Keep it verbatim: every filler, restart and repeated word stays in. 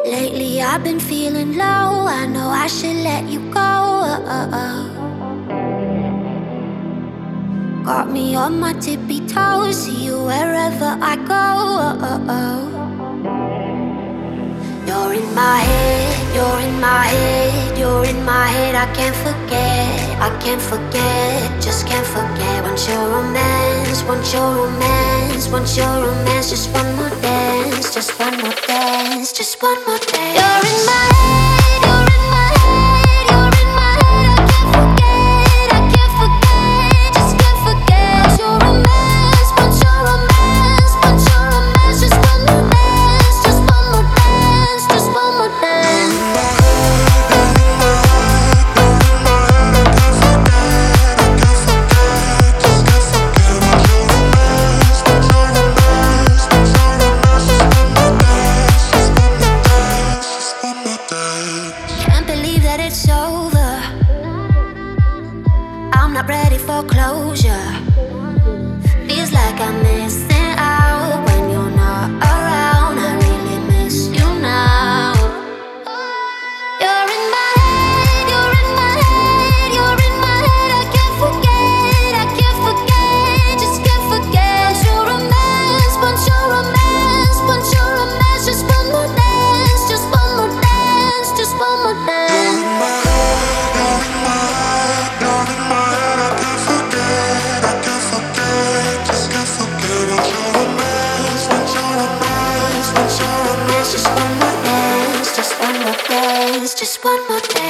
Lately I've been feeling low. I know I should let you go. Got me on my tippy toes. See you wherever I go. You're in my head, you're in my head, you're in my head. I can't forget, I can't forget, just can't forget. Want your romance, want your romance, want your romance. Just one more dance, just one more dance, just one more dance. You're in my head, you're in my head, you're in my head. I can't forget, I can't forget, just can't forget. Want your romance, want your romance, want your romance. Just one more dance, just one more dance, just one more dance. Can't believe that it's over. I'm not ready for closure. Feels like I'm missing out when you're not around. I really miss you now. You're in my head, you're in my head, you're in my head. I can't forget, I can't forget, just can't forget. Want your romance, want your romance, want your romance. Just one more dance, just one more dance, just one more dance. Just one more dance, just one more dance, just one more dance.